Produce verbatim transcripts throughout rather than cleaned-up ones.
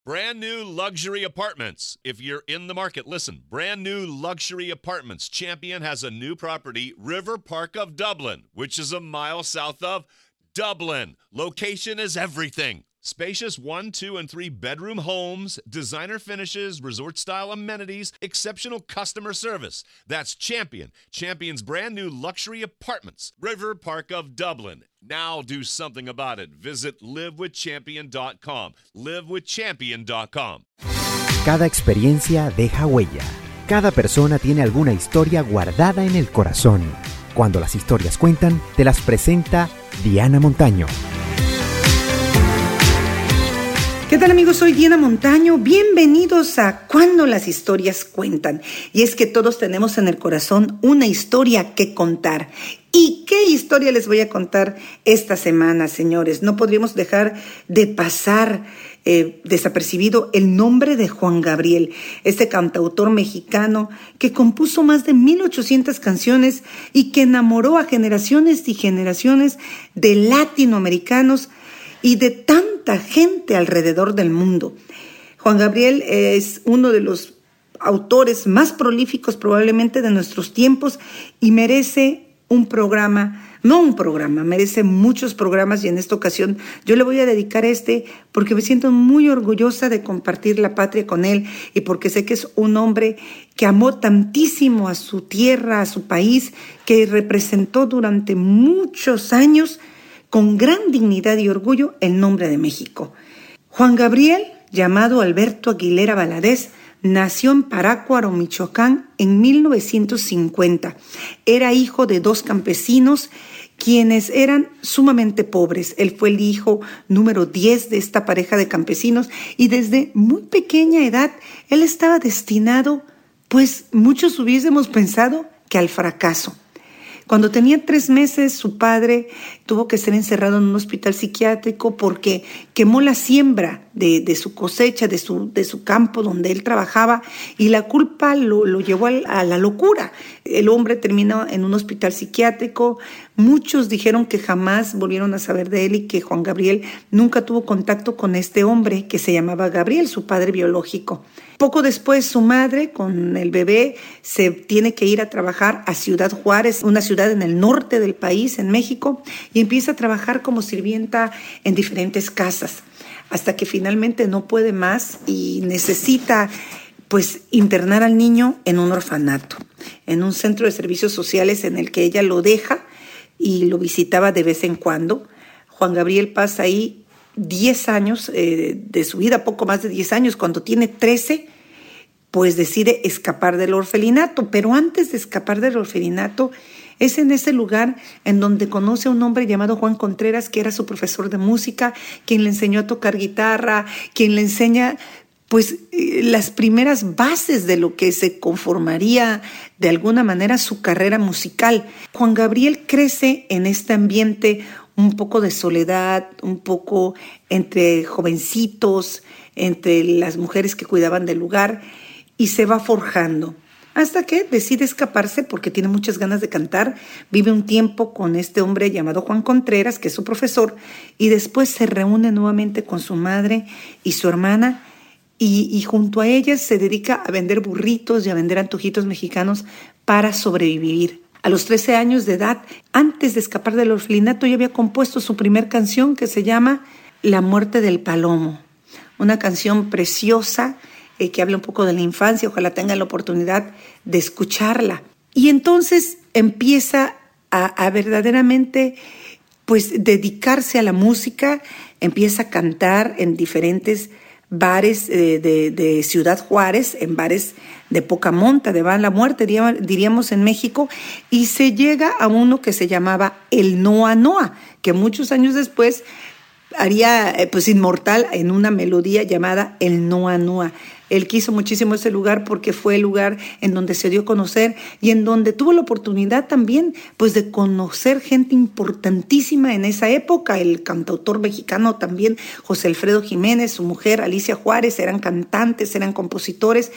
Brand new luxury apartments. If you're in the market, listen. Brand new luxury apartments. Champion has a new property, River Park of Dublin, which is a mile south of Dublin. Location is everything. Spacious one, two, and three bedroom homes, designer finishes, resort-style amenities, exceptional customer service. That's Champion. Champion's brand new luxury apartments, River Park of Dublin. Now do something about it. Visit live with champion dot com. live with champion dot com. Cada experiencia deja huella. Cada persona tiene alguna historia guardada en el corazón. Cuando las historias cuentan, te las presenta Diana Montaño. ¿Qué tal, amigos? Soy Diana Montaño. Bienvenidos a Cuando las historias cuentan. Y es que todos tenemos en el corazón una historia que contar. ¿Y qué historia les voy a contar esta semana, señores? No podríamos dejar de pasar eh, desapercibido el nombre de Juan Gabriel, este cantautor mexicano que compuso más de mil ochocientas canciones y que enamoró a generaciones y generaciones de latinoamericanos y de tanta gente alrededor del mundo. Juan Gabriel es uno de los autores más prolíficos probablemente de nuestros tiempos y merece un programa, no un programa, merece muchos programas, y en esta ocasión yo le voy a dedicar este porque me siento muy orgullosa de compartir la patria con él y porque sé que es un hombre que amó tantísimo a su tierra, a su país, que representó durante muchos años con gran dignidad y orgullo el nombre de México. Juan Gabriel, llamado Alberto Aguilera Valadez, nació en Parácuaro, Michoacán, en mil novecientos cincuenta. Era hijo de dos campesinos quienes eran sumamente pobres. Él fue el hijo número diez de esta pareja de campesinos y desde muy pequeña edad él estaba destinado, pues muchos hubiésemos pensado que al fracaso. Cuando tenía tres meses, su padre tuvo que ser encerrado en un hospital psiquiátrico porque quemó la siembra de, de su cosecha, de su, de su campo donde él trabajaba, y la culpa lo, lo llevó a, a la locura. El hombre terminó en un hospital psiquiátrico. Muchos dijeron que jamás volvieron a saber de él y que Juan Gabriel nunca tuvo contacto con este hombre que se llamaba Gabriel, su padre biológico. Poco después, su madre, con el bebé, se tiene que ir a trabajar a Ciudad Juárez, una ciudad en el norte del país, en México, y empieza a trabajar como sirvienta en diferentes casas, hasta que finalmente no puede más y necesita, pues, internar al niño en un orfanato, en un centro de servicios sociales en el que ella lo deja y lo visitaba de vez en cuando. Juan Gabriel pasa ahí diez años eh, de su vida, poco más de diez años. Cuando tiene trece, pues decide escapar del orfelinato, pero antes de escapar del orfelinato es en ese lugar en donde conoce a un hombre llamado Juan Contreras, que era su profesor de música, quien le enseñó a tocar guitarra, quien le enseña pues las primeras bases de lo que se conformaría de alguna manera su carrera musical. Juan Gabriel crece en este ambiente un poco de soledad, un poco entre jovencitos, entre las mujeres que cuidaban del lugar, y se va forjando hasta que decide escaparse porque tiene muchas ganas de cantar. Vive un tiempo con este hombre llamado Juan Contreras, que es su profesor, y después se reúne nuevamente con su madre y su hermana, y, y junto a ellas se dedica a vender burritos y a vender antojitos mexicanos para sobrevivir. A los trece años de edad, antes de escapar del orfelinato, ya había compuesto su primer canción, que se llama La muerte del palomo, una canción preciosa eh, que habla un poco de la infancia. Ojalá tengan la oportunidad de escucharla. Y entonces empieza a, a verdaderamente pues dedicarse a la música, empieza a cantar en diferentes bares eh, de, de Ciudad Juárez, en bares de poca monta, de van la muerte, diríamos en México, y se llega a uno que se llamaba el Noa Noa, que muchos años después haría eh, pues inmortal en una melodía llamada el Noa Noa. Él quiso muchísimo ese lugar porque fue el lugar en donde se dio a conocer y en donde tuvo la oportunidad también pues de conocer gente importantísima en esa época. El cantautor mexicano también, José Alfredo Jiménez, su mujer Alicia Juárez, eran cantantes, eran compositores,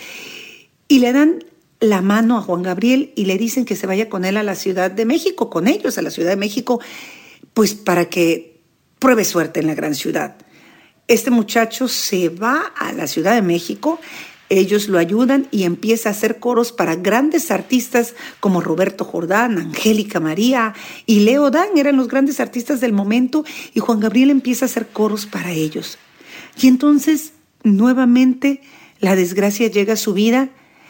y le dan la mano a Juan Gabriel y le dicen que se vaya con él a la Ciudad de México, con ellos a la Ciudad de México, pues para que pruebe suerte en la gran ciudad. Este muchacho se va a la Ciudad de México, ellos lo ayudan y empieza a hacer coros para grandes artistas como Roberto Jordán, Angélica María y Leo Dan, eran los grandes artistas del momento, y Juan Gabriel empieza a hacer coros para ellos. Y entonces, nuevamente, la desgracia llega a su vida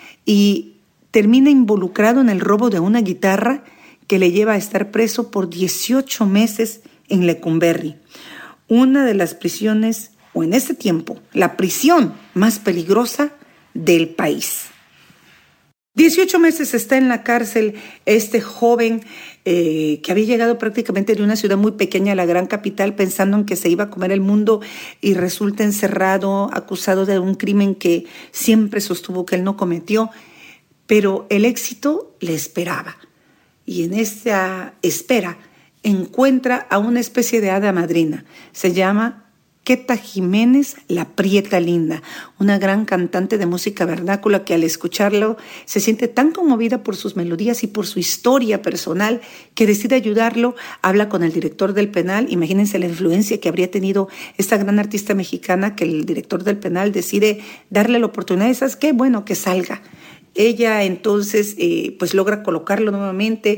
y termina involucrado en el robo de una guitarra que le lleva a estar preso por dieciocho meses en Lecumberri, una de las prisiones, o en ese tiempo, la prisión más peligrosa del país. dieciocho meses está en la cárcel este joven eh, que había llegado prácticamente de una ciudad muy pequeña a la gran capital pensando en que se iba a comer el mundo y resulta encerrado, acusado de un crimen que siempre sostuvo que él no cometió, pero el éxito le esperaba. Y en esa espera encuentra a una especie de hada madrina. Se llama Queta Jiménez, la Prieta Linda, una gran cantante de música vernácula que al escucharlo se siente tan conmovida por sus melodías y por su historia personal que decide ayudarlo. Habla con el director del penal. Imagínense la influencia que habría tenido esta gran artista mexicana, que el director del penal decide darle la oportunidad. ¿Sabes qué? Bueno, que salga. Ella entonces eh, pues logra colocarlo nuevamente,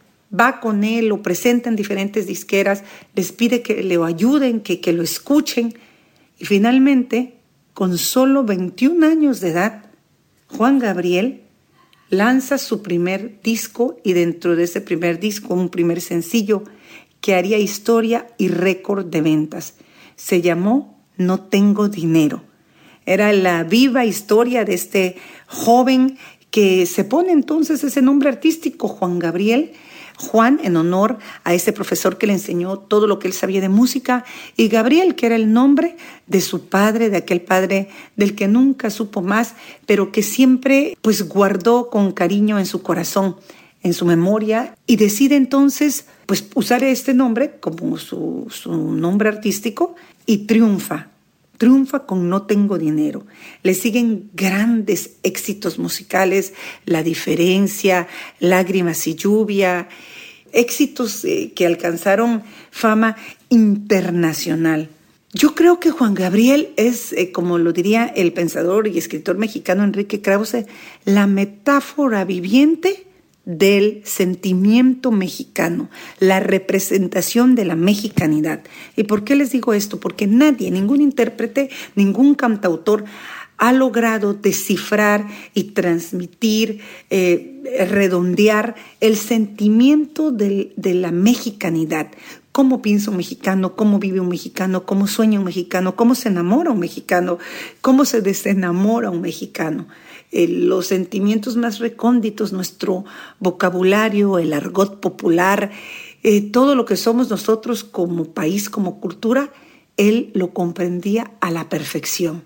va con él, lo presenta en diferentes disqueras, les pide que le ayuden, que, que lo escuchen. Y finalmente, con solo veintiún años de edad, Juan Gabriel lanza su primer disco, y dentro de ese primer disco, un primer sencillo que haría historia y récord de ventas. Se llamó No Tengo Dinero. Era la viva historia de este joven que se pone entonces ese nombre artístico, Juan Gabriel, Juan en honor a ese profesor que le enseñó todo lo que él sabía de música, y Gabriel, que era el nombre de su padre, de aquel padre del que nunca supo más, pero que siempre pues guardó con cariño en su corazón, en su memoria, y decide entonces pues usar este nombre como su, su nombre artístico, y triunfa. Triunfa con No Tengo Dinero. Le siguen grandes éxitos musicales, La Diferencia, Lágrimas y Lluvia, éxitos eh, que alcanzaron fama internacional. Yo creo que Juan Gabriel es, eh, como lo diría el pensador y escritor mexicano Enrique Krause, la metáfora viviente del sentimiento mexicano, la representación de la mexicanidad. ¿Y por qué les digo esto? Porque nadie, ningún intérprete, ningún cantautor ha logrado descifrar y transmitir, eh, redondear el sentimiento de, de la mexicanidad. Cómo piensa un mexicano, cómo vive un mexicano, cómo sueña un mexicano, cómo se enamora un mexicano, cómo se desenamora un mexicano. Eh, los sentimientos más recónditos, nuestro vocabulario, el argot popular, eh, todo lo que somos nosotros como país, como cultura, él lo comprendía a la perfección.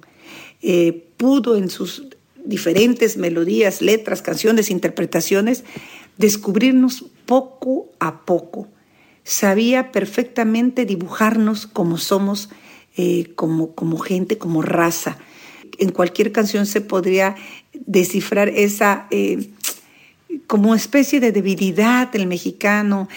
Eh, pudo en sus diferentes melodías, letras, canciones, interpretaciones, descubrirnos poco a poco. Sabía perfectamente dibujarnos como somos, eh, como, como gente, como raza. En cualquier canción se podría descifrar esa eh, como especie de debilidad del mexicano,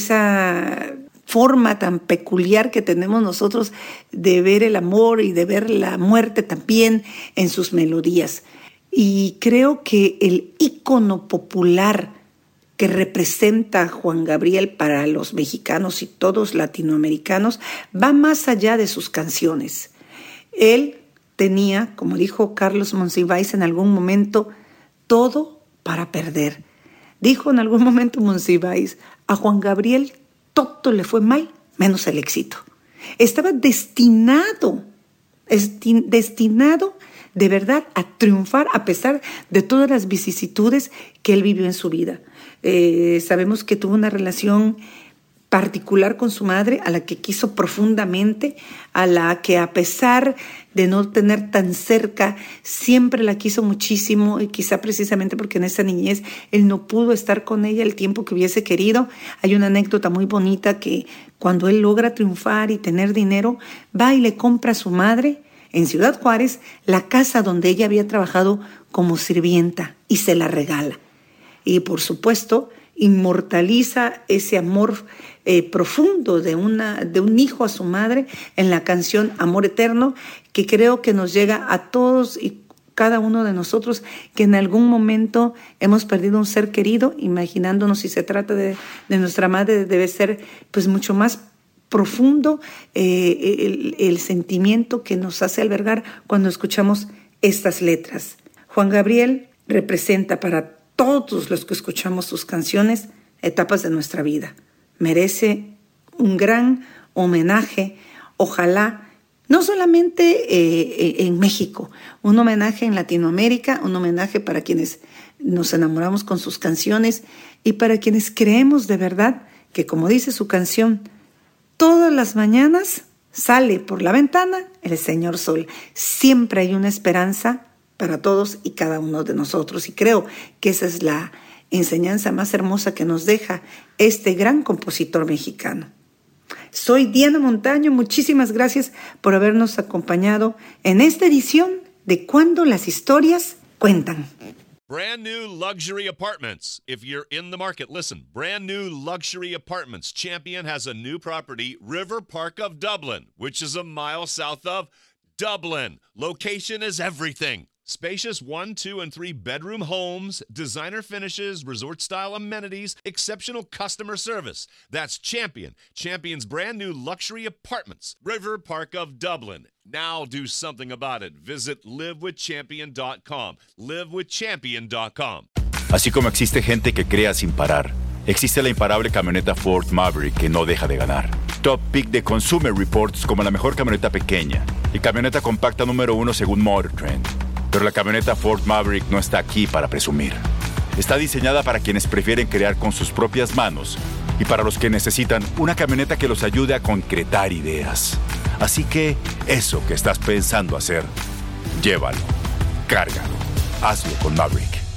esa forma tan peculiar que tenemos nosotros de ver el amor y de ver la muerte también en sus melodías. Y creo que el ícono popular que representa a Juan Gabriel para los mexicanos y todos latinoamericanos va más allá de sus canciones. Él tenía, como dijo Carlos Monsiváis en algún momento, todo para perder. Dijo en algún momento Monsiváis, a Juan Gabriel todo le fue mal, menos el éxito. Estaba destinado, esti- destinado de verdad a triunfar a pesar de todas las vicisitudes que él vivió en su vida. Eh, sabemos que tuvo una relación particular con su madre, a la que quiso profundamente, a la que a pesar de no tener tan cerca, siempre la quiso muchísimo, y quizá precisamente porque en esa niñez él no pudo estar con ella el tiempo que hubiese querido. Hay una anécdota muy bonita que cuando él logra triunfar y tener dinero, va y le compra a su madre en Ciudad Juárez la casa donde ella había trabajado como sirvienta y se la regala. Y por supuesto, inmortaliza ese amor eh, profundo de, una, de un hijo a su madre en la canción Amor Eterno, que creo que nos llega a todos y cada uno de nosotros que en algún momento hemos perdido un ser querido, imaginándonos si se trata de, de nuestra madre, debe ser pues mucho más profundo eh, el, el sentimiento que nos hace albergar cuando escuchamos estas letras. Juan Gabriel representa para todos los que escuchamos sus canciones etapas de nuestra vida. Merece un gran homenaje, ojalá, no solamente eh, en México, un homenaje en Latinoamérica, un homenaje para quienes nos enamoramos con sus canciones y para quienes creemos de verdad que, como dice su canción, todas las mañanas sale por la ventana el señor Sol. Siempre hay una esperanza para todos y cada uno de nosotros. Y creo que esa es la enseñanza más hermosa que nos deja este gran compositor mexicano. Soy Diana Montaño, muchísimas gracias por habernos acompañado en esta edición de Cuando las Historias Cuentan. Brand new luxury apartments. If you're in the market, listen. Brand new luxury apartments. Champion has a new property, River Park of Dublin, which is a mile south of Dublin. Location is everything. Spacious one, two, and three bedroom homes, designer finishes, resort-style amenities, exceptional customer service. That's Champion. Champion's brand new luxury apartments, River Park of Dublin. Now do something about it. Visit live with champion dot com. live with champion dot com. Así como existe gente que crea sin parar, existe la imparable camioneta Ford Maverick que no deja de ganar. Top pick de Consumer Reports como la mejor camioneta pequeña y camioneta compacta número uno según Motor Trend. Pero la camioneta Ford Maverick no está aquí para presumir. Está diseñada para quienes prefieren crear con sus propias manos y para los que necesitan una camioneta que los ayude a concretar ideas. Así que eso que estás pensando hacer, llévalo, cárgalo, hazlo con Maverick.